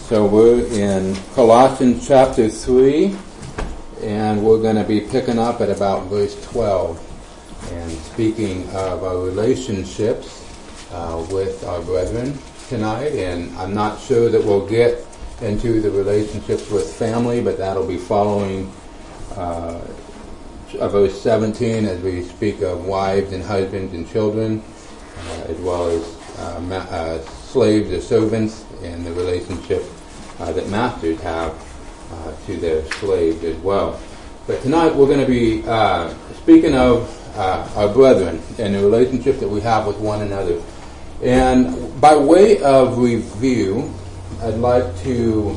So we're in Colossians chapter 3, and we're going to be picking up at about verse 12, and speaking of our relationships with our brethren tonight. And I'm not sure that we'll get into the relationships with family, but that'll be following verse 17 as we speak of wives and husbands and children, as well as slaves or servants, and the relationship that masters have to their slaves as well. But tonight we're going to be speaking of our brethren and the relationship that we have with one another. And by way of review, I'd like to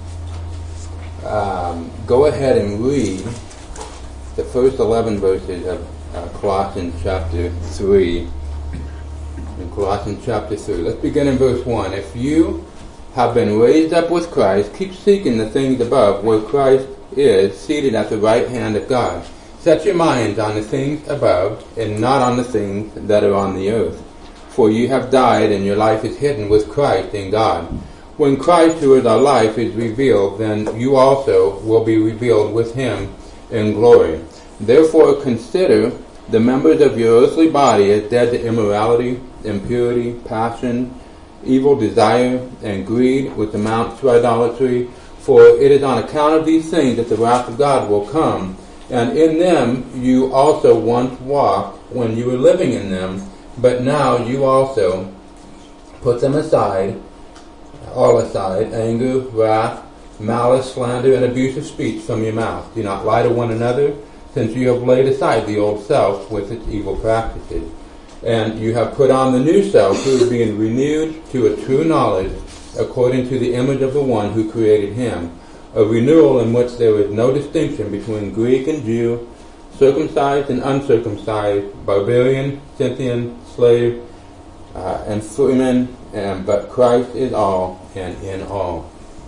go ahead and read the first 11 verses of Colossians chapter 3. In Colossians chapter 3. Let's begin in verse 1. If you have been raised up with Christ, keep seeking the things above, where Christ is seated at the right hand of God. Set your minds on the things above, and not on the things that are on the earth. For you have died, and your life is hidden with Christ in God. When Christ, who is our life, is revealed, then you also will be revealed with him in glory. Therefore consider the members of your earthly body as dead to immorality, impurity, passion, evil desire, and greed, which amounts to idolatry. For it is on account of these things that the wrath of God will come. And in them you also once walked when you were living in them, but now you also put them aside, all aside, anger, wrath, malice, slander, and abusive speech from your mouth. Do not lie to one another, since you have laid aside the old self with its evil practices. And you have put on the new self, who is being renewed to a true knowledge, according to the image of the one who created him. A renewal in which there is no distinction between Greek and Jew, circumcised and uncircumcised, barbarian, Scythian, slave, and freeman, but Christ is all and in all.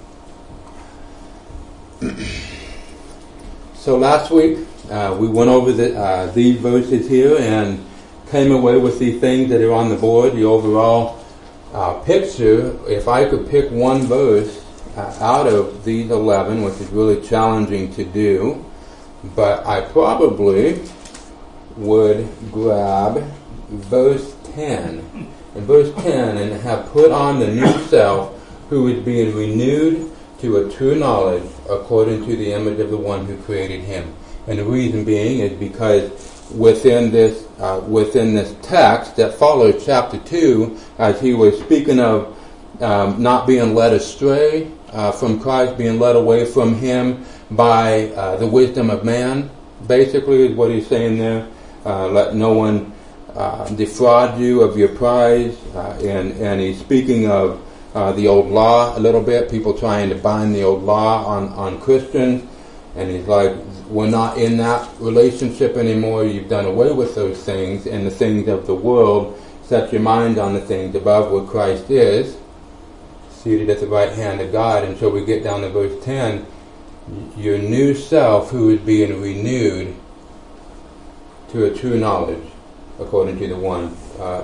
So last week we went over these verses here and came away with the things that are on the board, the overall picture. If I could pick one verse out of these 11, which is really challenging to do, but I probably would grab verse 10. In verse 10, and have put on the new self, who is being renewed to a true knowledge according to the image of the one who created him. And the reason being is because within this text that follows chapter 2, as he was speaking of not being led astray from Christ, being led away from him by the wisdom of man, basically is what he's saying there. Let no one defraud you of your prize, and he's speaking of the old law a little bit, people trying to bind the old law on Christians, and he's like, we're not in that relationship anymore. You've done away with those things, and the things of the world. Set your mind on the things above, where Christ is seated at the right hand of God. Until we get down to verse 10, your new self, who is being renewed to a true knowledge according to the one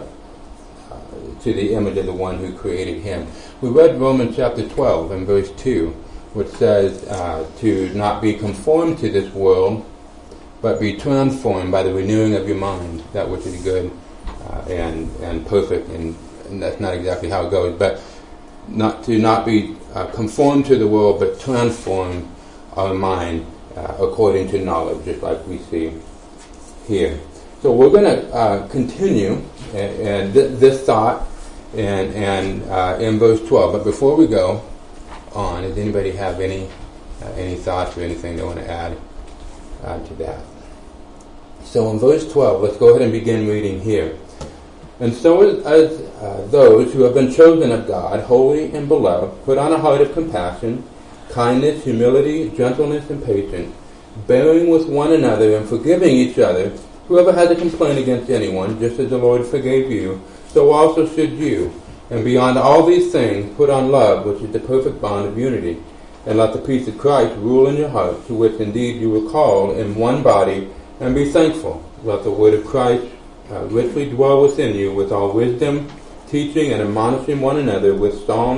to the image of the one who created him. We read Romans chapter 12 and verse 2, which says to not be conformed to this world, but be transformed by the renewing of your mind, that which is good and perfect. And that's not exactly how it goes, but not be conformed to the world, but transform our mind according to knowledge, just like we see here. So we're going to continue and this thought and in verse 12. But before we go on, does anybody have any thoughts or anything they want to add to that? So in verse 12, let's go ahead and begin reading here. And so as those who have been chosen of God, holy and beloved, put on a heart of compassion, kindness, humility, gentleness, and patience, bearing with one another and forgiving each other. Whoever has a complaint against anyone, just as the Lord forgave you, so also should you. And beyond all these things, put on love, which is the perfect bond of unity. And let the peace of Christ rule in your hearts, to which indeed you were called in one body, and be thankful. Let the word of Christ richly dwell within you with all wisdom, teaching and admonishing one another with psalms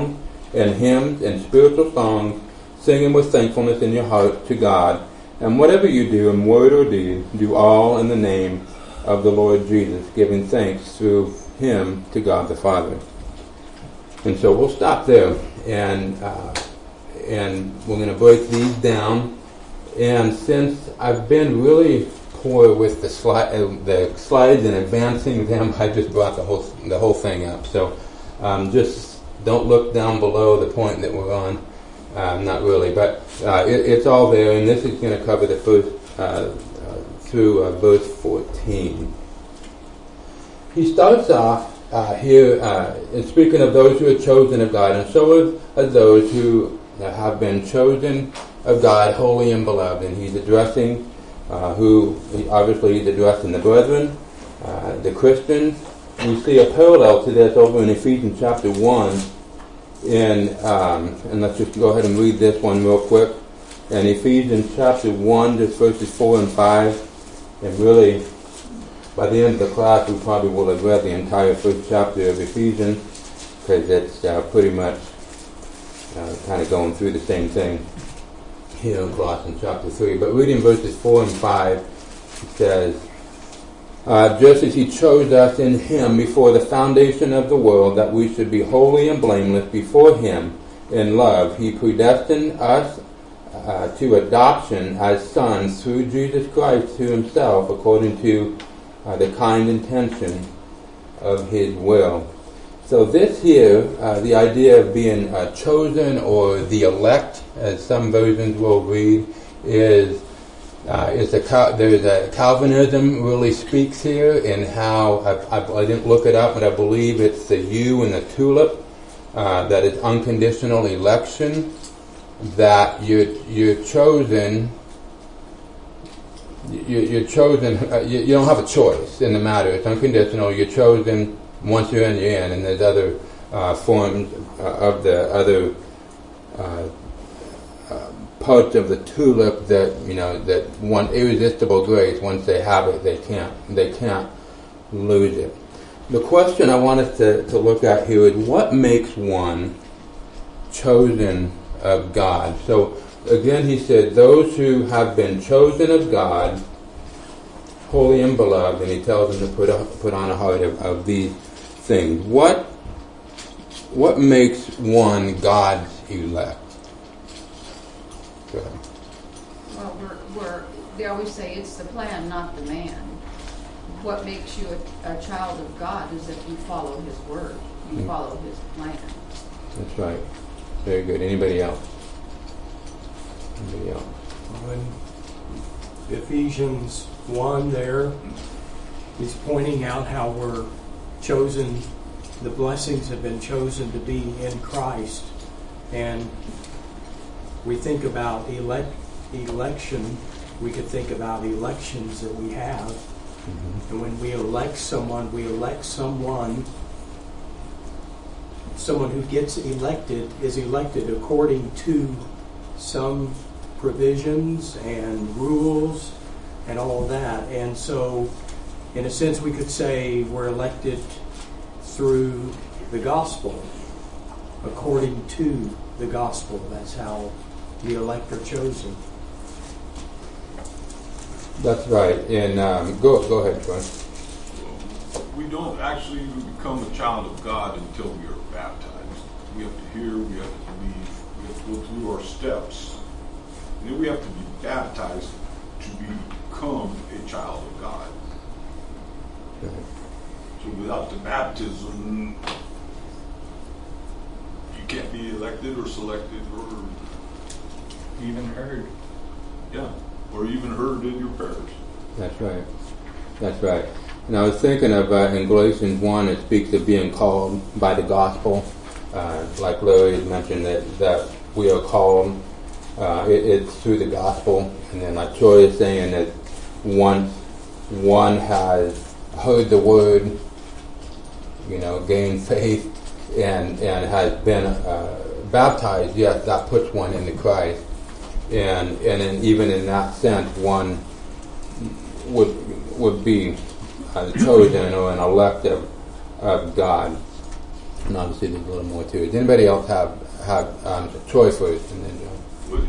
and hymns and spiritual songs, singing with thankfulness in your heart to God. And whatever you do in word or deed, do all in the name of the Lord Jesus, giving thanks through him to God the Father. And so we'll stop there, and we're going to break these down. And since I've been really poor with the slides and advancing them, I just brought the whole thing up. So just don't look down below the point that we're on. Not really, but it's all there, and this is going to cover the first through verse 14. He starts off here in speaking of those who are chosen of God, and so are those who have been chosen of God, holy and beloved. And he's addressing he's addressing the brethren, the Christians. We see a parallel to this over in Ephesians chapter 1. And let's just go ahead and read this one real quick. In Ephesians chapter 1, just verses 4 and 5. And really, by the end of the class, we probably will have read the entire first chapter of Ephesians, because it's pretty much kind of going through the same thing here in Colossians chapter 3. But reading verses 4 and 5, it says, just as he chose us in him before the foundation of the world, that we should be holy and blameless before him in love, he predestined us to adoption as sons through Jesus Christ to himself, according to the kind intention of his will. So this here, the idea of being chosen, or the elect, as some versions will read, there's a Calvinism really speaks here in how, I didn't look it up, but I believe it's the U and the tulip, that is unconditional election, that you're chosen, you don't have a choice in the matter. It's unconditional. You're chosen. Once you're in, and there's other forms of the other parts of the tulip that want irresistible grace. Once they have it, they can't lose it. The question I want us to look at here is, what makes one chosen of God? So again, he said, those who have been chosen of God, holy and beloved, and he tells them to put on a heart of these things. What makes one God's elect? Go ahead. Well, they always say it's the plan, not the man. What makes you a child of God is that you follow his word. You follow his plan. That's right. Very good. Anybody else? In Ephesians 1 there, he's pointing out how we're chosen, the blessings have been chosen to be in Christ. And we think about election, we could think about elections that we have. Mm-hmm. And when we elect someone who gets elected is elected according to some provisions and rules and all that. And so, in a sense, we could say we're elected through the gospel, according to the gospel. That's how the elect are chosen. That's right. And go ahead, Troy. We don't actually become a child of God until we are baptized. We have to hear, we have to believe, we have to go through our steps. And then we have to be baptized to become a child of God. Okay. So without the baptism, you can't be elected or selected or even heard. Yeah, or even heard in your prayers. That's right. That's right. And I was thinking of in Galatians 1, it speaks of being called by the gospel. Like Larry had mentioned, that we are called. It's through the gospel. And then like Troy is saying that once one has heard the word, gained faith, and has been baptized, yes, that puts one into Christ. And even in that sense, one would be chosen or an elect of God. And obviously there's a little more to it. Does anybody else have Troy first, and then John. But,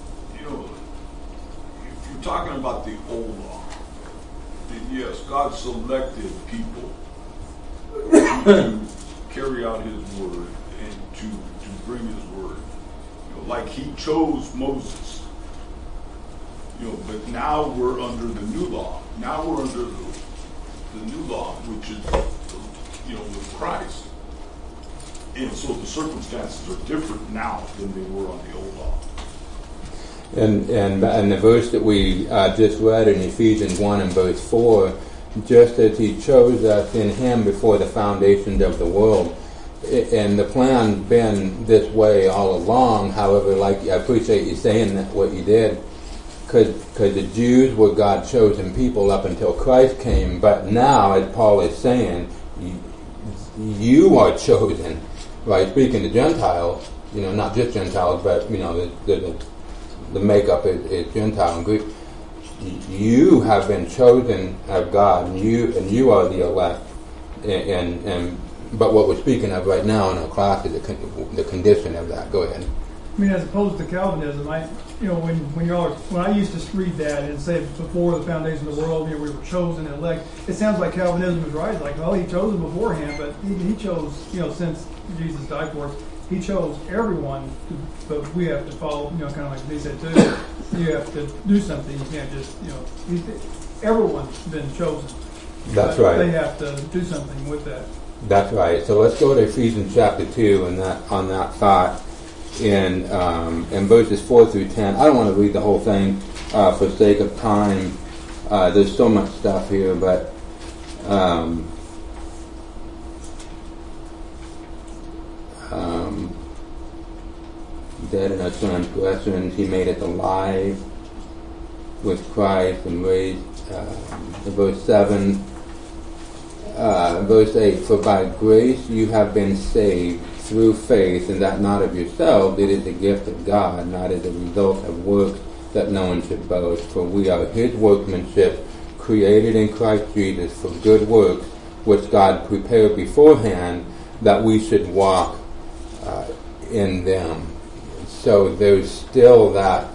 if you're talking about the old law, then yes, God selected people to carry out His word and to bring His word. Like He chose Moses. But now we're under the new law. Now we're under the new law, which is, with Christ. And so the circumstances are different now than they were on the old law. And the verse that we just read in Ephesians 1 and verse 4, just as He chose us in Him before the foundations of the world. And the plan's been this way all along. However, I appreciate you saying that what you did, because the Jews were God's chosen people up until Christ came. But now, as Paul is saying, you are chosen. Right, speaking to Gentiles, not just Gentiles, but the makeup is Gentile and Greek. You have been chosen of God, and you are the elect. But what we're speaking of right now in our class is the condition of that. Go ahead. I mean, as opposed to Calvinism, when I used to read that and say before the foundation of the world, we were chosen and elect. It sounds like Calvinism is right. Like, He chose them beforehand, but he chose, since Jesus died for us, He chose everyone. But we have to follow, kind of like they said too. You have to do something. You can't just, everyone's been chosen. That's right. They have to do something with that. That's right. So let's go to Ephesians chapter 2 and on that thought in verses 4 through 10. I don't want to read the whole thing for sake of time. There's so much stuff here, but dead in our transgressions, He made us alive with Christ and raised. Verse 7, verse 8, for by grace you have been saved through faith, and that not of yourselves, it is the gift of God, not as a result of works, that no one should boast. For we are His workmanship, created in Christ Jesus for good works, which God prepared beforehand that we should walk in them. So there's still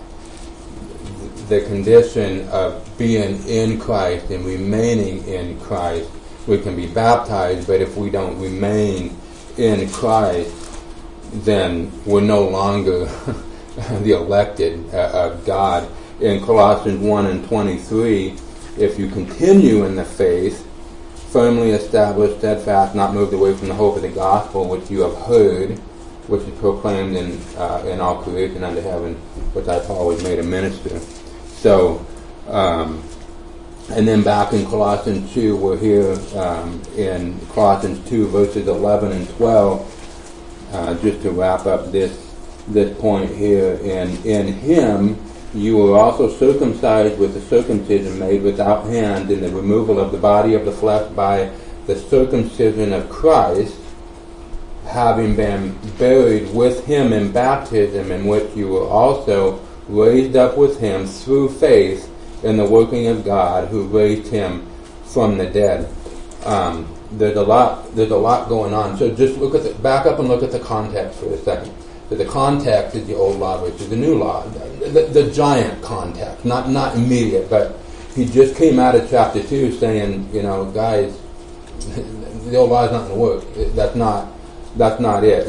the condition of being in Christ and remaining in Christ. We can be baptized, but if we don't remain in Christ, then we're no longer the elected of God. In Colossians 1 and 23, if you continue in the faith, firmly established, steadfast, not moved away from the hope of the gospel which you have heard, which is proclaimed in all creation under heaven, which I Paul was made a minister. So, and then back in Colossians 2, we're here in Colossians 2, verses 11 and 12, just to wrap up this point here. In Him, you were also circumcised with the circumcision made without hands in the removal of the body of the flesh by the circumcision of Christ, having been buried with Him in baptism, in which you were also raised up with Him through faith in the working of God, who raised Him from the dead. There's a lot going on. So just back up and look at the context for a second. So the context is the old law versus the new law. The giant context, not immediate, but he just came out of chapter 2 saying, guys, the old law is not going to work. That's not it.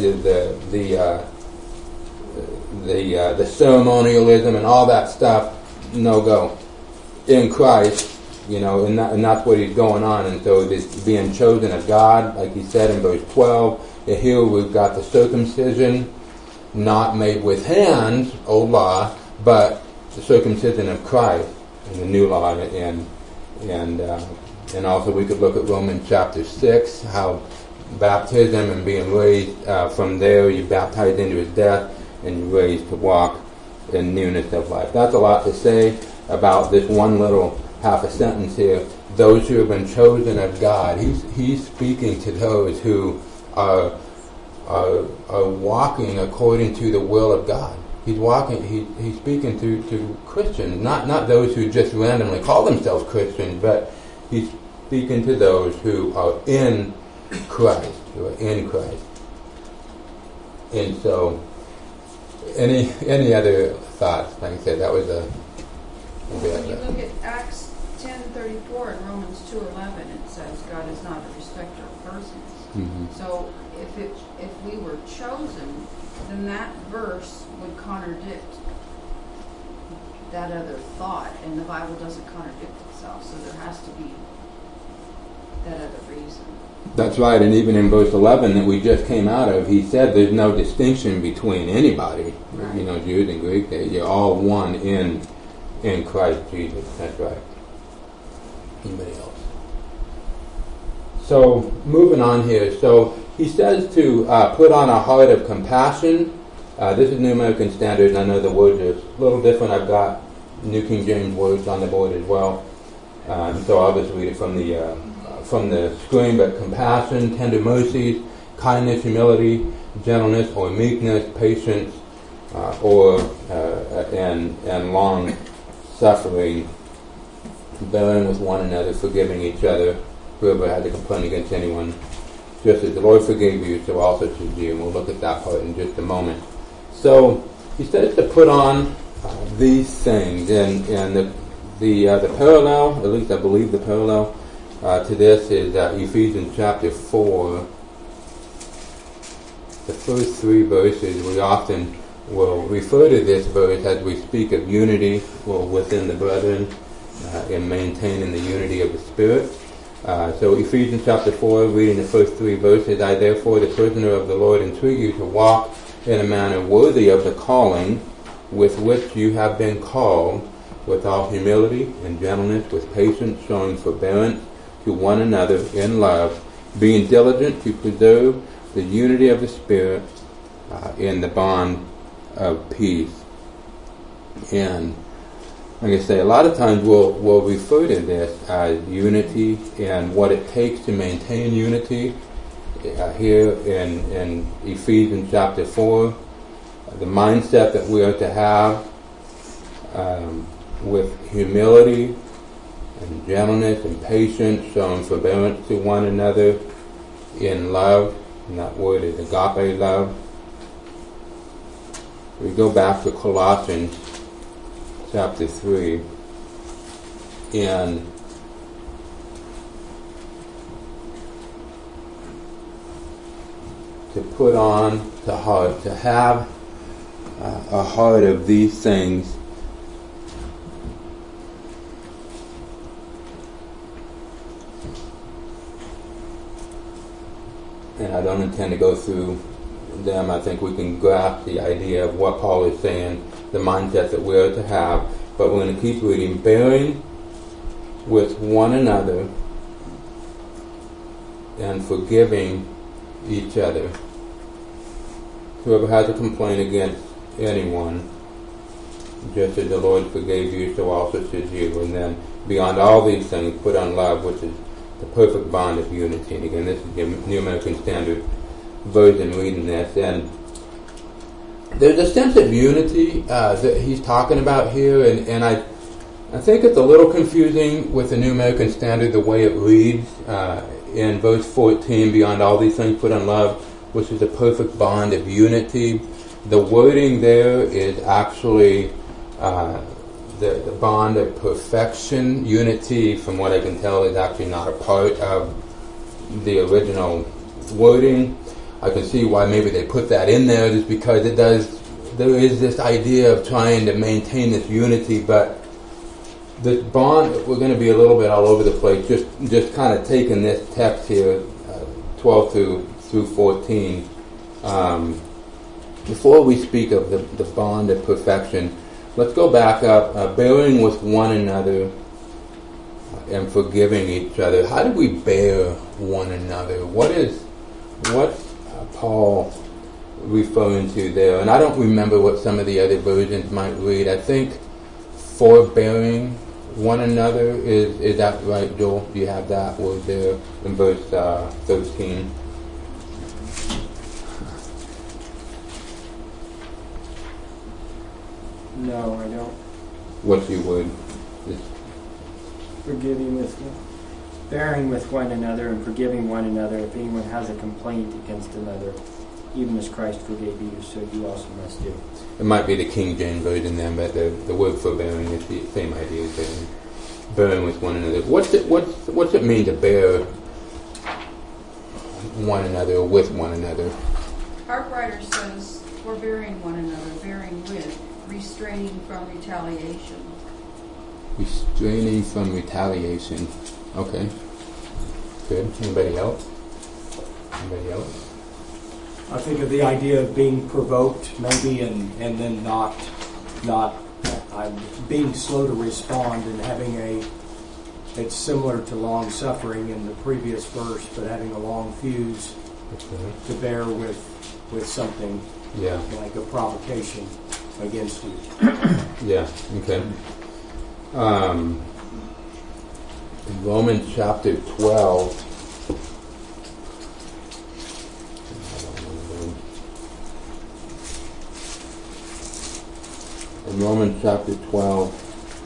The ceremonialism and all that stuff, no go. In Christ, and that's what he's going on. And so this being chosen of God, like he said in verse 12, and here we've got the circumcision, not made with hands, old law, but the circumcision of Christ in the new law. And also we could look at Romans chapter 6, how baptism and being raised from there, you baptized into his death, and you're raised to walk in newness of life. That's a lot to say about this one little half a sentence here. Those who have been chosen of God. He's speaking to those who are walking according to the will of God. He's speaking to Christians, not those who just randomly call themselves Christians, but he's speaking to those who are in Christ, And so Any other thoughts? Like I said, that was a bit. When you look at Acts 10:34 and Romans 2:11, it says God is not a respecter of persons. Mm-hmm. So if we were chosen, then that verse would contradict that other thought, and the Bible doesn't contradict itself, so there has to be that other reason. That's right, and even in verse 11 that we just came out of, he said there's no distinction between anybody, Right. you know, Jews and Greek. You're all one in Christ Jesus. That's right. Anybody else? So, moving on here. So, he says to put on a heart of compassion. This is New American Standard, and I know the words are a little different. I've got New King James words on the board as well. So I'll just read it from the screen. But compassion, tender mercies, kindness, humility, gentleness or meekness, patience, and long suffering, bearing with one another, forgiving each other, whoever had a complaint against anyone. Just as the Lord forgave you, so also should you. And we'll look at that part in just a moment. So he says to put on these things, and the parallel, at least I believe the parallel to this is Ephesians chapter 4. The first 3 verses, we often will refer to this verse as we speak of unity within the brethren and maintaining the unity of the Spirit. So Ephesians chapter 4, reading the first 3 verses, I therefore, the prisoner of the Lord, entreat you to walk in a manner worthy of the calling with which you have been called, with all humility and gentleness, with patience, showing forbearance to one another in love, being diligent to preserve the unity of the Spirit in the bond of peace. And like I say, a lot of times we'll refer to this as unity and what it takes to maintain unity. Here in Ephesians chapter 4, the mindset that we are to have with humility and gentleness and patience, showing forbearance to one another in love, and that word is agape love. We go back to Colossians chapter 3, and to put on the heart, to have a heart of these things. And I don't intend to go through them. I think we can grasp the idea of what Paul is saying, the mindset that we're to have. But we're going to keep reading. Bearing with one another and forgiving each other. Whoever has a complaint against anyone, just as the Lord forgave you, so also should you. And then beyond all these things, put on love, which is the perfect bond of unity. And again, this is the New American Standard Version reading this. And there's a sense of unity that he's talking about here, and I think it's a little confusing with the New American Standard, the way it reads in verse 14, beyond all these things put on love, which is a perfect bond of unity. The wording there is actually the bond of perfection. Unity, from what I can tell, is actually not a part of the original wording. I can see why maybe they put that in there, just because there is this idea of trying to maintain this unity, but this bond, we're going to be a little bit all over the place, just kind of taking this text here, 12 through 14. Before we speak of the bond of perfection, let's go back up, bearing with one another and forgiving each other. How do we bear one another? What's Paul referring to there? And I don't remember what some of the other versions might read. I think forbearing one another, is that right, Joel? Do you have that word there in verse 13? No, I don't. What's your word? Bearing with one another and forgiving one another if anyone has a complaint against another. even as Christ forgave you, so you also must do. It might be the King James version then, but the word forbearing is the same idea as bearing with one another. What's it mean to bear one another or with one another? Harpwriter says, forbearing one another, bearing with, restraining from retaliation. Restraining from retaliation. Okay. Good. Anybody else? Anybody else? I think of the idea of being provoked, maybe, and then not being slow to respond and having it's similar to long suffering in the previous verse, but having a long fuse to bear with something like a provocation against you. Yeah, okay. In Romans chapter 12, in Romans chapter 12,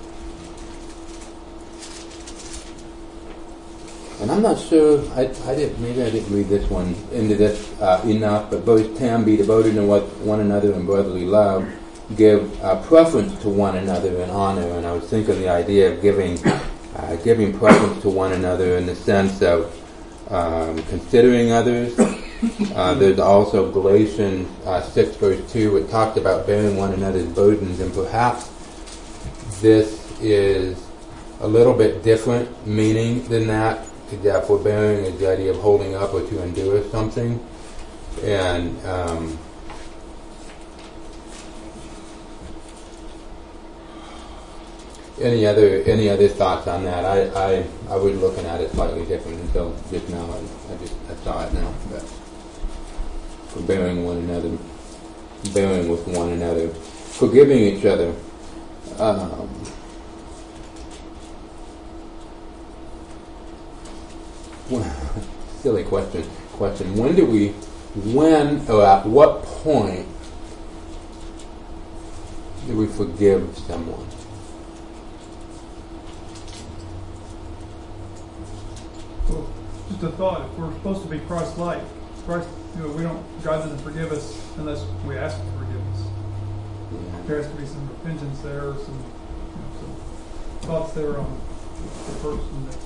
and I'm not sure, maybe I didn't read this one into this enough, but verse 10, be devoted to one another in brotherly love, give preference to one another in honor. And I was thinking the idea of giving preference to one another in the sense of considering others. There's also Galatians 6 verse 2, it talks about bearing one another's burdens, and perhaps this is a little bit different meaning than that. Yeah, forbearing is the idea of holding up or to endure something. And any other thoughts on that? I was looking at it slightly different until just now. I saw it now. But forbearing one another, bearing with one another, forgiving each other. Silly question. When or at what point do we forgive someone? Well, just a thought. If we're supposed to be Christ-like, God doesn't forgive us unless we ask for forgiveness. Yeah. There has to be some repentance there, some thoughts there on the person that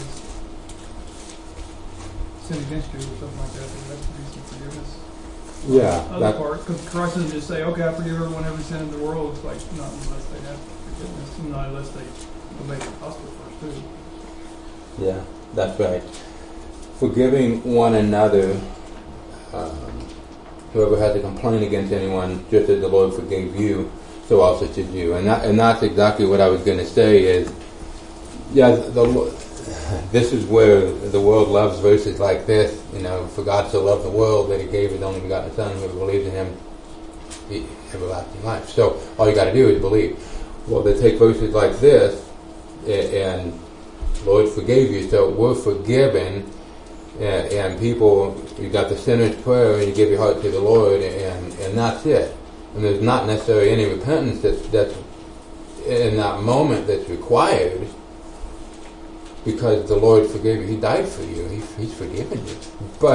sinned against you or something like that. There has to be some forgiveness. Yeah. Other part, because Christ doesn't just say, "Okay, I forgive everyone every sin in the world." It's like not unless they have forgiveness, not unless they obey the gospel first too. Yeah, that's right. Forgiving one another. Whoever has a complaint against anyone, just as the Lord forgave you, so also should you. And that's exactly what I was going to say is, this is where the world loves verses like this. For God so loved the world that He gave His only begotten Son, whoever believes in Him, everlasting life. So all you got to do is believe. Well, they take verses like this, and Lord forgave you, so we're forgiven. And people, you got the sinner's prayer, and you give your heart to the Lord, and that's it. And there's not necessarily any repentance that's in that moment that's required, because the Lord forgave you. He died for you. He's forgiven you. But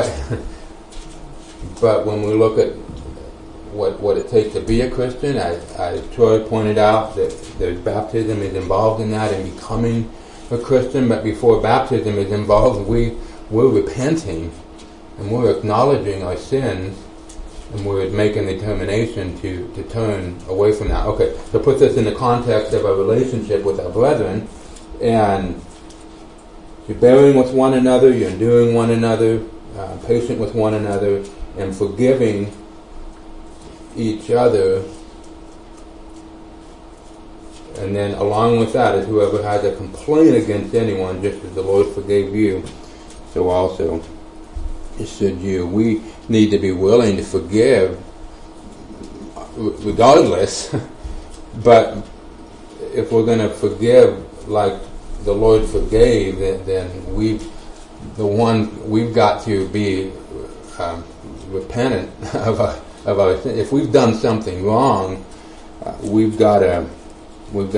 when we look at what it takes to be a Christian, as Troy pointed out, that there's baptism is involved in that and becoming a Christian. But before baptism is involved, we're repenting and we're acknowledging our sins, and we're making the determination to turn away from that. Okay, so put this in the context of our relationship with our brethren, and you're bearing with one another, you're enduring one another, patient with one another, and forgiving each other. And then along with that is whoever has a complaint against anyone, just as the Lord forgave you, so also should you. We need to be willing to forgive regardless, but if we're going to forgive like the Lord forgave, then we've got to be repentant of our sin. If we've done something wrong, we've got to make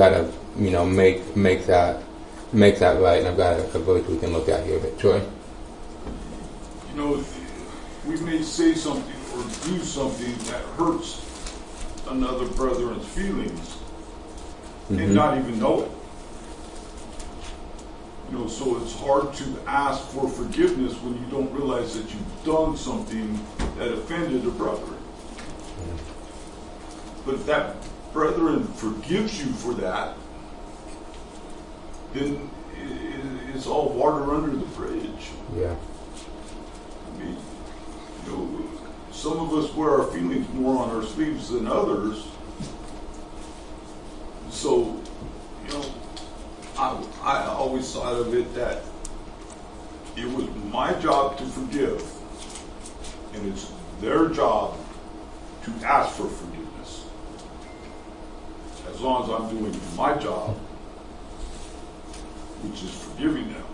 that right. And I've got a verse we can look at here. But Troy, we may say something or or do something that hurts another brother's feelings and not even know it. So it's hard to ask for forgiveness when you don't realize that you've done something that offended a brother. But if that brethren forgives you for that, then it's all water under the bridge. Yeah. I mean, some of us wear our feelings more on our sleeves than others. So, I always thought of it that it was my job to forgive, and it's their job to ask for forgiveness. As long as I'm doing my job, which is forgiving them,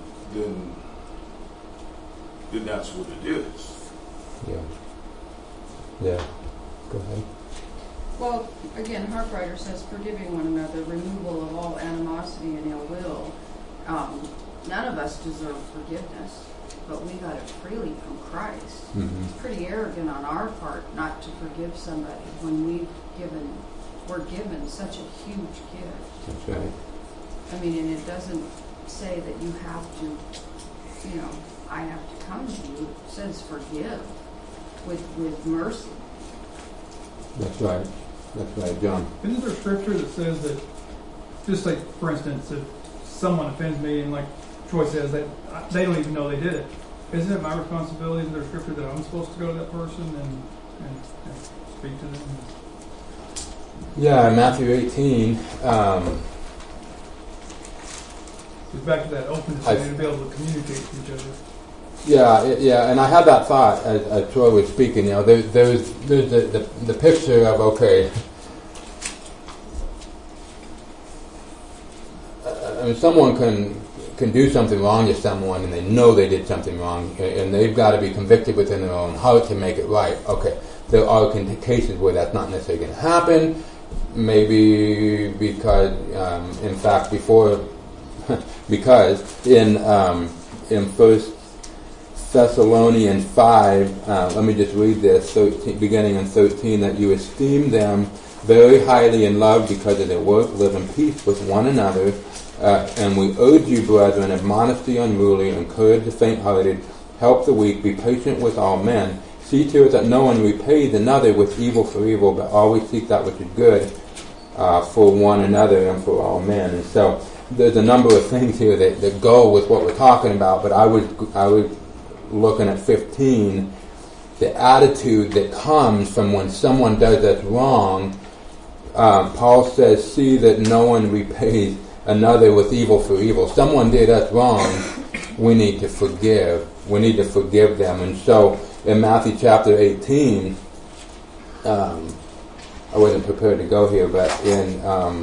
then that's what it is. Yeah. Yeah. Go ahead. Well, again, Harpwriter says, forgiving one another, removal of all animosity and ill will. None of us deserve forgiveness, but we got it freely from Christ. Mm-hmm. It's pretty arrogant on our part not to forgive somebody when we're given such a huge gift. That's right. I mean, and it doesn't say that you have to, I have to come to you. It says forgive with mercy. That's right. That's right, John. Isn't there scripture that says that, just like, for instance, if someone offends me and like Troy says that they don't even know they did it, isn't it my responsibility? Isn't there scripture that I'm supposed to go to that person and speak to them? Yeah, in Matthew 18. It's back to that openness to be able to communicate to each other. Yeah, and I had that thought as Troy was speaking. There's the picture of, okay, someone can do something wrong to someone, and they know they did something wrong, and they've got to be convicted within their own heart to make it right. Okay, there are cases where that's not necessarily going to happen. Maybe because, in fact, because in 1 Thessalonians 5, let me just read this, beginning in 13, that you esteem them very highly in love because of their work, live in peace with one another, and we urge you, brethren, admonish the unruly, encourage the faint-hearted, help the weak, be patient with all men. See to it that no one repays another with evil for evil, but always seek that which is good for one another and for all men. And so there's a number of things here that go with what we're talking about, but I was looking at 15, the attitude that comes from when someone does us wrong. Paul says, see that no one repays another with evil for evil. Someone did us wrong, we need to forgive. We need to forgive them. And so in Matthew chapter 18, I wasn't prepared to go here, but in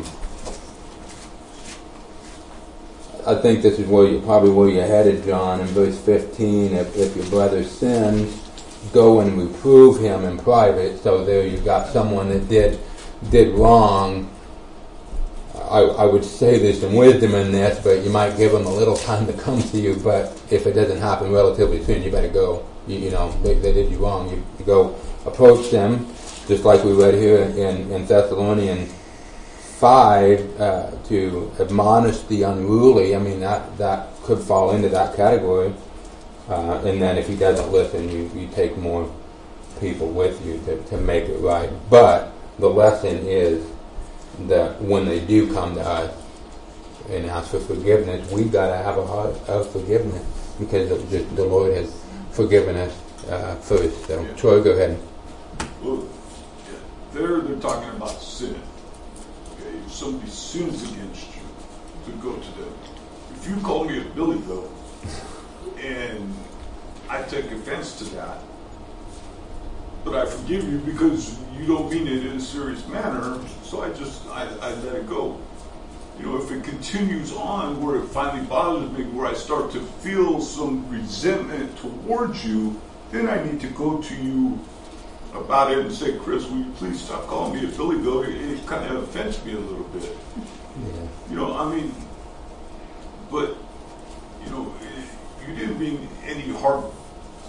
I think this is where you're headed, John. In verse 15, if your brother sins, go and reprove him in private. So there you've got someone that did wrong. I would say there's some wisdom in this, but you might give them a little time to come to you. But if it doesn't happen relatively soon, you better go. They did you wrong. You go approach them, just like we read here in Thessalonians 5, to admonish the unruly. I mean, that could fall into that category. And then if he doesn't listen, you take more people with you to make it right. But the lesson is that when they do come to us and ask for forgiveness, we've got to have a heart of forgiveness because the Lord has forgiven us first. So, yeah. Troy, go ahead. Well, they're talking about sin. Okay, if somebody sins against you, to go to them. If you call me a Billy Goat, and I take offense to that, but I forgive you because you don't mean it in a serious manner, so I let it go. If it continues on where it finally bothers me, where I start to feel some resentment towards you, then I need to go to you about it and say, Chris, will you please stop calling me a Billy Goat? It kind of offends me a little bit. Yeah. But you didn't mean any harm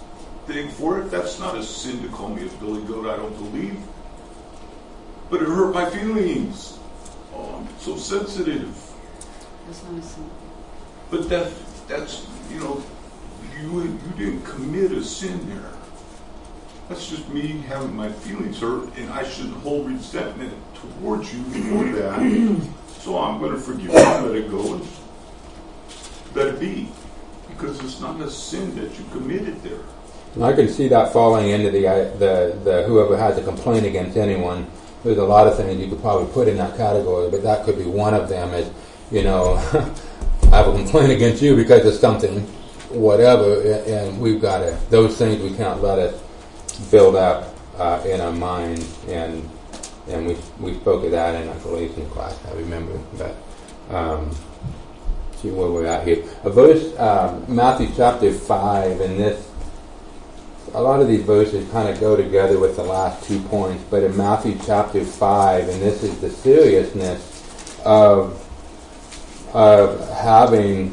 thing for it. That's not a sin to call me a billy goat, I don't believe. But it hurt my feelings. Oh, I'm so sensitive. That's not a sin. But that's you didn't commit a sin there. That's just me having my feelings hurt, and I shouldn't hold resentment towards you for that. So I'm going to forgive you, let it go, and let it be. Because it's not a sin that you committed there. And I can see that falling into the whoever has a complaint against anyone. There's a lot of things you could probably put in that category, but that could be one of them. Is I have a complaint against you because of something, whatever, and we've got to, those things we can't let it build up in our mind, and we spoke of that in our Galatians class, I remember. But see where we're at here. A verse, Matthew chapter 5, and this, a lot of these verses kind of go together with the last 2 points, but in Matthew chapter 5, and this is the seriousness of having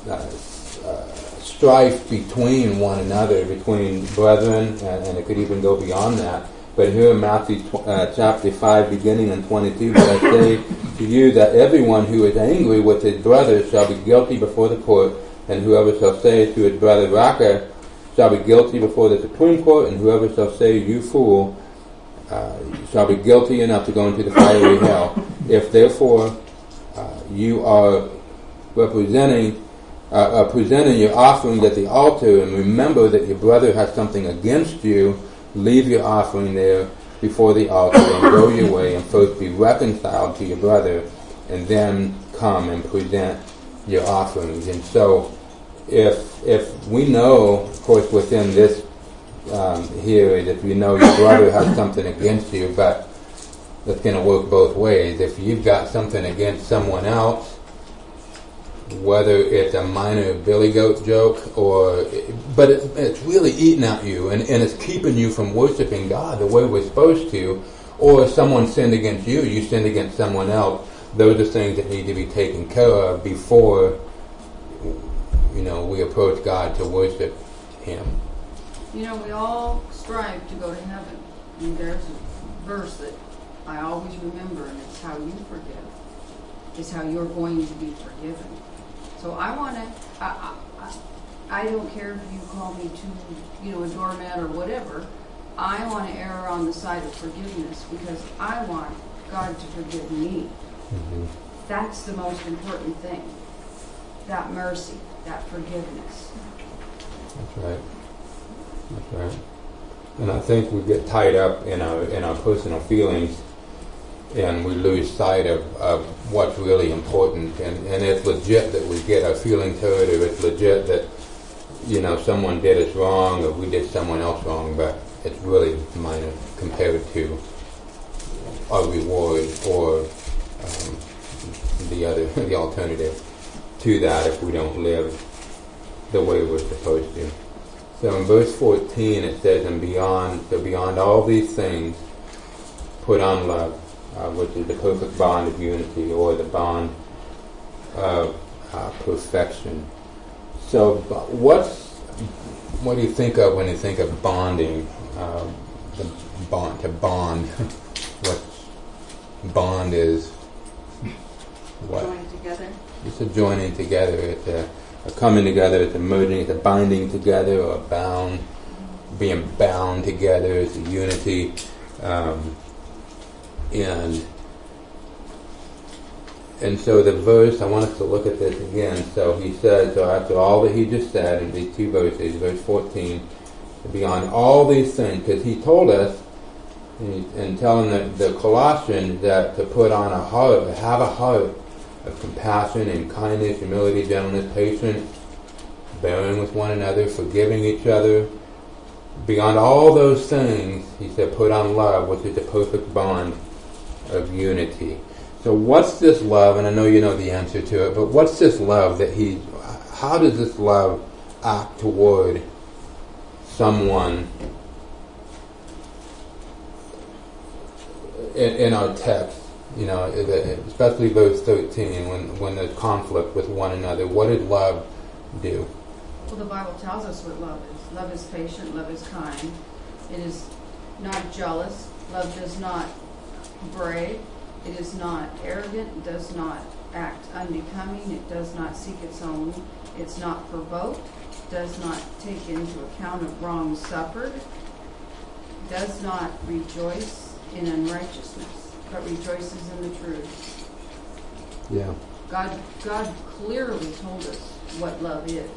strife between one another, between brethren, and it could even go beyond that. But here in Matthew chapter 5, beginning in 22, but I say to you that everyone who is angry with his brother shall be guilty before the court, and whoever shall say to his brother, Raca, shall be guilty before the Supreme Court, and whoever shall say, you fool, shall be guilty enough to go into the fiery hell. If therefore you are presenting your offerings at the altar, and remember that your brother has something against you, leave your offering there before the altar and go your way, and first be reconciled to your brother, and then come and present your offerings. And so if we know, of course, within this here, if you know your brother has something against you, but that's going to work both ways. If you've got something against someone else, whether it's a minor billy goat joke, but it's really eating at you, and it's keeping you from worshiping God the way we're supposed to, or if someone sinned against you, you sinned against someone else, those are things that need to be taken care of before we approach God to worship Him. We all strive to go to heaven. And there's a verse that I always remember, and it's how you forgive. It's how you're going to be forgiven. So I want to, I don't care if you call me a doormat or whatever. I want to err on the side of forgiveness because I want God to forgive me. Mm-hmm. That's the most important thing. That mercy, that forgiveness. That's right. That's right. And I think we get tied up in our personal feelings, and we lose sight of what's really important. And it's legit that we get our feelings hurt, or it's legit that someone did us wrong, or we did someone else wrong. But it's really minor compared to our reward or the alternative to that if we don't live the way we're supposed to. So in verse 14 it says, and beyond all these things, put on love, which is the perfect bond of unity, or the bond of perfection. So what do you think of when you think of bonding? To bond. What bond is? What? Join together. It's a joining together. It's a coming together. It's a merging. It's a binding together, or being bound together. It's a unity. And so the verse, I want us to look at this again. So he says, so after all that he just said in these two verses, verse 14, beyond all these things, because he told us, and telling the Colossians that to put on a heart, to have a heart of compassion and kindness, humility, gentleness, patience, bearing with one another, forgiving each other. Beyond all those things, he said, put on love, which is the perfect bond of unity. So what's this love? And I know you know the answer to it, but what's this love how does this love act toward someone in our text? Especially verse 13, when there's conflict with one another, what did love do? Well, the Bible tells us what love is. Love is patient, love is kind. It is not jealous. Love does not brag. It is not arrogant. It does not act unbecoming. It does not seek its own. It's not provoked. Does not take into account of wrongs suffered. Does not rejoice in unrighteousness, but rejoices in the truth. Yeah. God clearly told us what love is.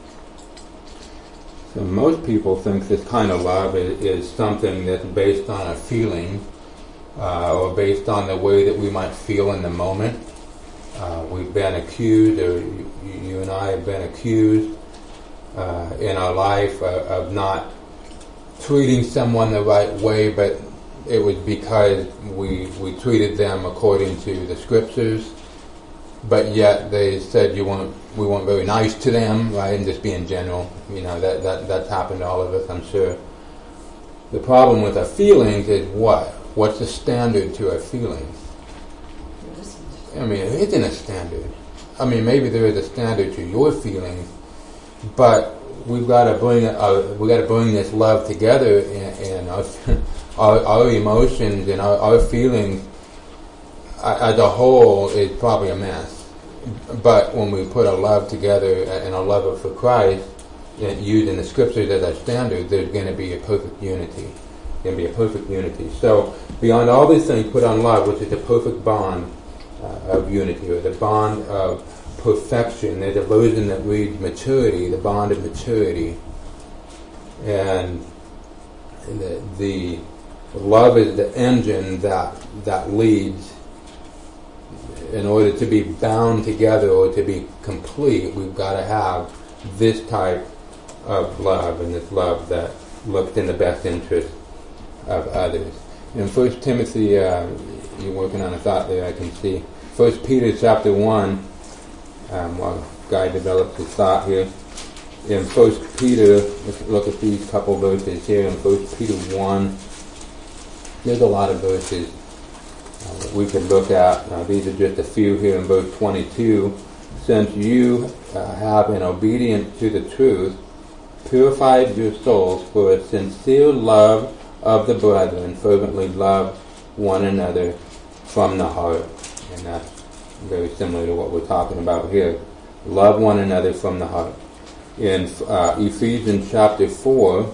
So most people think this kind of love is something that's based on a feeling or based on the way that we might feel in the moment. We've been accused, or you and I have been accused in our life of not treating someone the right way, but it was because we treated them according to the scriptures, but yet they said we weren't very nice to them, right? And just being general, that's happened to all of us, I'm sure. The problem with our feelings is what? What's the standard to our feelings? I mean, there isn't a standard. I mean, maybe there is a standard to your feelings, but we've got to bring this love together, and our emotions and our feelings as a whole is probably a mess. But when we put our love together and our love for Christ, using the scriptures as our standard, there's going to be a perfect unity. So beyond all these things, put on love, which is the perfect bond of unity, or the bond of perfection. There's a version that reads maturity, the bond of maturity. And the love is the engine that leads. In order to be bound together or to be complete, we've got to have this type of love, and this love that looks in the best interest of others. In 1 Timothy, you're working on a thought there, I can see. 1 Peter chapter 1, while Guy develops his thought here. In 1 Peter, let's look at these couple verses here. In 1 Peter 1, there's a lot of verses we could look at. These are just a few here in verse 22. Since you have, in obedience to the truth, purified your souls for a sincere love of the brethren, fervently love one another from the heart. And that's very similar to what we're talking about here. Love one another from the heart. In Ephesians chapter 4,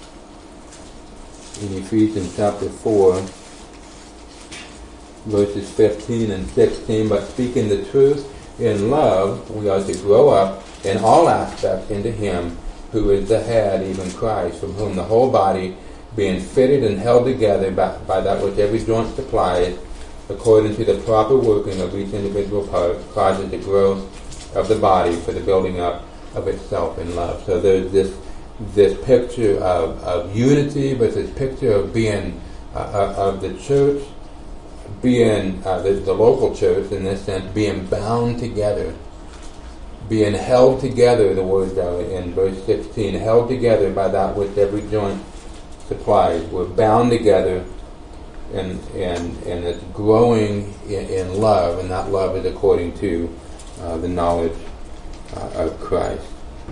verses 15 and 16, but speaking the truth in love, we are to grow up in all aspects into Him who is the head, even Christ, from whom the whole body, being fitted and held together by that which every joint supplies, according to the proper working of each individual part, causes the growth of the body for the building up of itself in love. So there's this picture of unity, but this picture of being of the church, being the local church in this sense, being bound together, being held together, the words are in verse 16, held together by that which every joint supplies. We're bound together, and it's growing in love, and that love is according to the knowledge of Christ.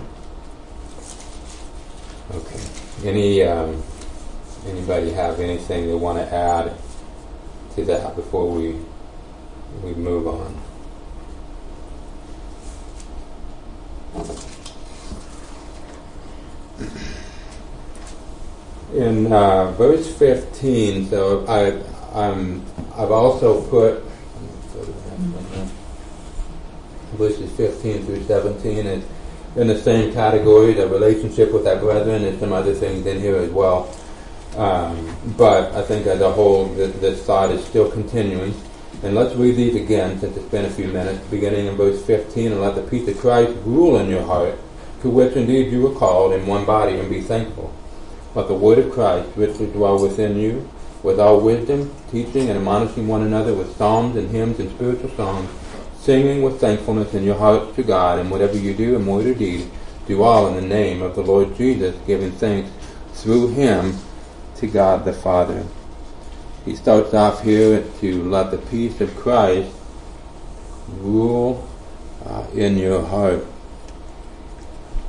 Okay. Anybody have anything they want to add to that before we move on? In verse 15, so I've also put verses 15 through 17 is in the same category, the relationship with our brethren, and some other things in here as well. But I think as a whole, this thought is still continuing. And let's read these again, since it's been a few minutes, beginning in verse 15. And let the peace of Christ rule in your heart, to which indeed you were called in one body, and be thankful. Let the word of Christ richly dwell within you, with all wisdom, teaching and admonishing one another with psalms and hymns and spiritual songs, singing with thankfulness in your hearts to God. And whatever you do in word or deed, do all in the name of the Lord Jesus, giving thanks through Him to God the Father. He starts off here to let the peace of Christ rule in your heart.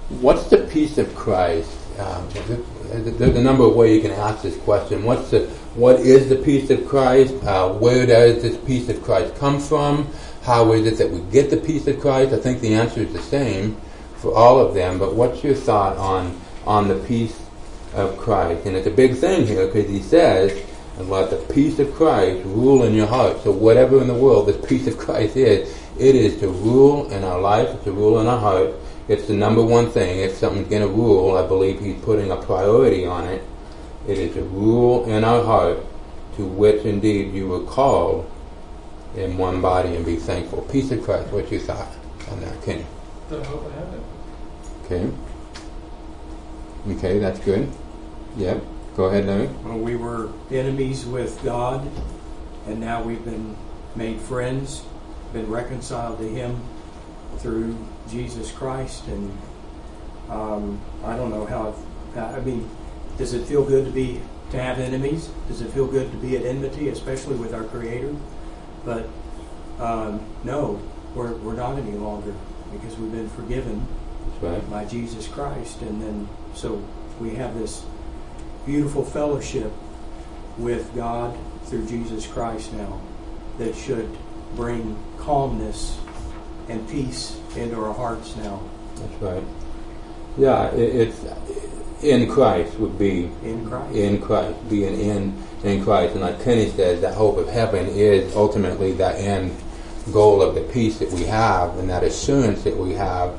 what's the peace of Christ? There's a number of ways you can ask this question. What is the peace of Christ? Where does this peace of Christ come from? How is it that we get the peace of Christ? I think the answer is the same for all of them. But what's your thought on the peace of Christ? And it's a big thing here because he says, and let the peace of Christ rule in your heart. So whatever in the world the peace of Christ is, it is to rule in our life, it's to rule in our heart. It's the number one thing. If something's going to rule, I believe he's putting a priority on it. It is to rule in our heart, to which indeed you were called in one body, and be thankful. Peace of Christ, what's your thought on that, Kenny? I hope I have it. Okay. Okay, that's good. Yep. Go ahead, Larry. Well, we were enemies with God, and now we've been made friends, been reconciled to him through Jesus Christ. And I don't know how, I mean, does it feel good to have enemies? Does it feel good to be at enmity, especially with our Creator? But no, we're not any longer, because we've been forgiven Right. by Jesus Christ. And then so we have this beautiful fellowship with God through Jesus Christ now that should bring calmness and peace into our hearts now. That's right. Yeah, it's in Christ would be In Christ. in Christ, being in Christ. And like Kenny says, that hope of heaven is ultimately that end goal of the peace that we have and that assurance that we have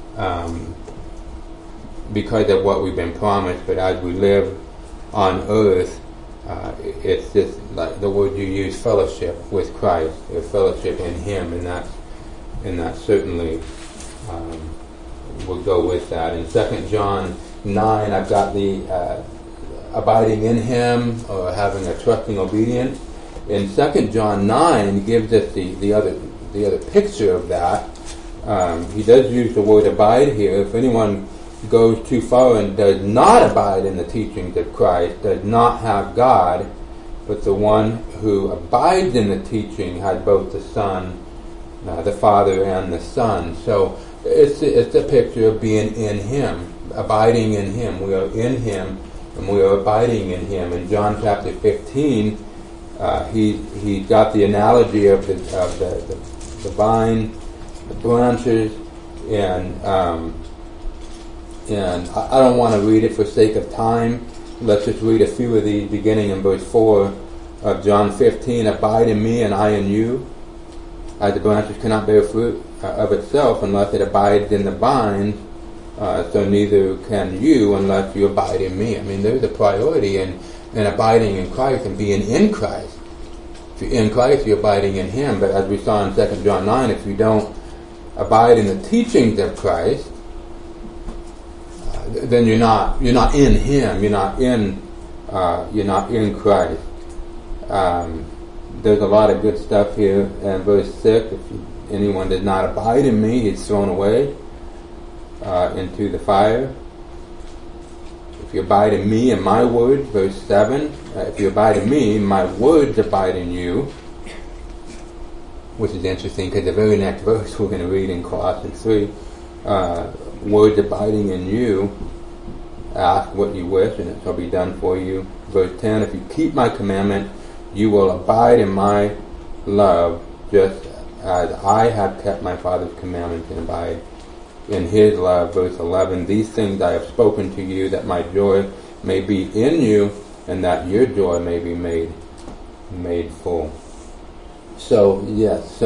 because of what we've been promised. But as we live on earth, it's just like the word you use, fellowship with Christ, or fellowship in him, and that certainly will go with that. In 2 John 9, I've got the abiding in him, or having a trusting obedience. In 2 John 9, he gives us the other picture of that. He does use the word abide here. If anyone goes too far and does not abide in the teachings of Christ, does not have God, but the one who abides in the teaching has both the Son, the Father, and the Son. So it's a picture of being in him, abiding in him. We are in him, and we are abiding in him. In John chapter 15, he got the analogy of the vine, the branches, and I don't want to read it for sake of time. Let's just read a few of these, beginning in verse 4 of John 15. Abide in me, and I in you. As the branches cannot bear fruit of itself unless it abides in the vine, so neither can you unless you abide in me. I mean, there's a priority in abiding in Christ and being in Christ. If you're in Christ, you're abiding in him. But as we saw in 2 John 9, if you don't abide in the teachings of Christ, then you're not in him. You're not in Christ. There's a lot of good stuff here in verse 6. If anyone does not abide in me, he's thrown away into the fire. If you abide in me and my words, verse 7, if you abide in me, my words abide in you. Which is interesting because the very next verse we're going to read in Colossians 3, words abiding in you, ask what you wish and it shall be done for you. Verse 10, if you keep my commandment, you will abide in my love, just as I have kept my Father's commandments and abide in his love. Verse 11, these things I have spoken to you, that my joy may be in you, and that your joy may be made full. So, yes,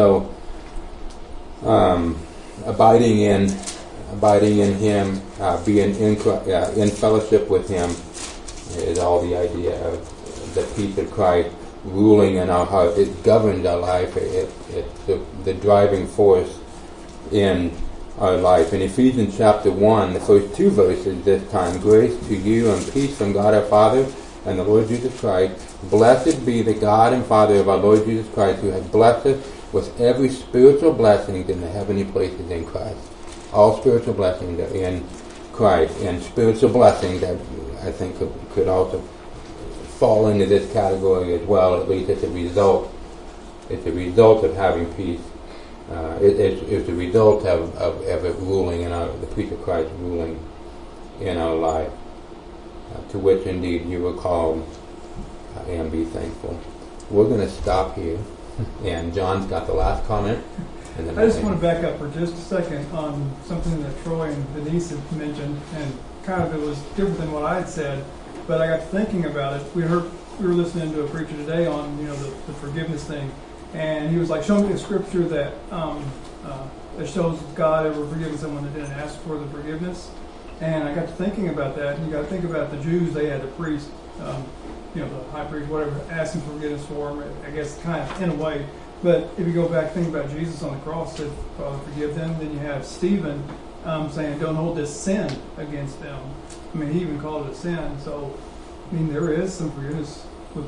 abiding in him, being in fellowship with him is all the idea of the peace of Christ ruling in our heart. It governs our life. It's the driving force in our life. In Ephesians chapter 1, the first two verses this time, grace to you and peace from God our Father and the Lord Jesus Christ. Blessed be the God and Father of our Lord Jesus Christ, who has blessed us with every spiritual blessing in the heavenly places in Christ. All spiritual blessings are in Christ, and spiritual blessings that I think could also fall into this category as well. At least it's a result of having peace It's a result of it ruling in the peace of Christ ruling in our life, to which indeed you were called, and be thankful. We're going to stop here, and John's got the last comment. And then I just want to back up for just a second on something that Troy and Denise had mentioned, and kind of it was different than what I had said, but I got to thinking about it. We were listening to a preacher today on the forgiveness thing, and he was like, show me a scripture that shows God ever forgiven someone that didn't ask for the forgiveness. And I got to thinking about that, and you got to think about the Jews. They had a priest, the high priest, whatever, asking for forgiveness for them, I guess, kind of in a way. But if you go back, think about Jesus on the cross, said, Father, forgive them. Then you have Stephen saying, don't hold this sin against them. I mean, he even called it a sin. So, I mean, there is some forgiveness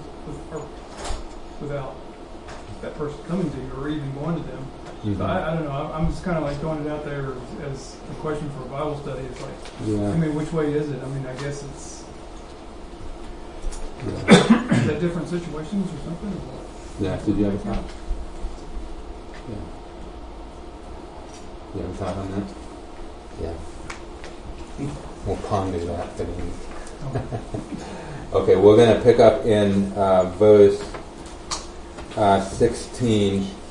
without that person coming to you or even going to them. Mm-hmm. So I don't know. I'm just kind of like throwing it out there as a question for a Bible study. It's like, I mean, which way is it? I mean, I guess it's is that different situations or something? Or what? Yeah, did you have a thought? Yeah. You have a thought on that? Yeah. We'll ponder that. Okay, we're going to pick up in verse 16.